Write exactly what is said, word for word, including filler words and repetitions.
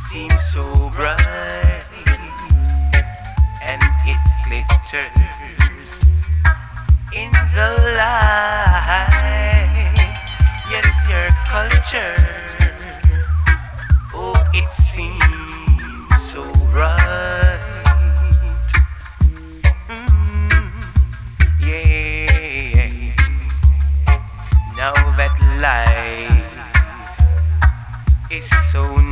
seems so bright and it glitters in the light. Yes, your culture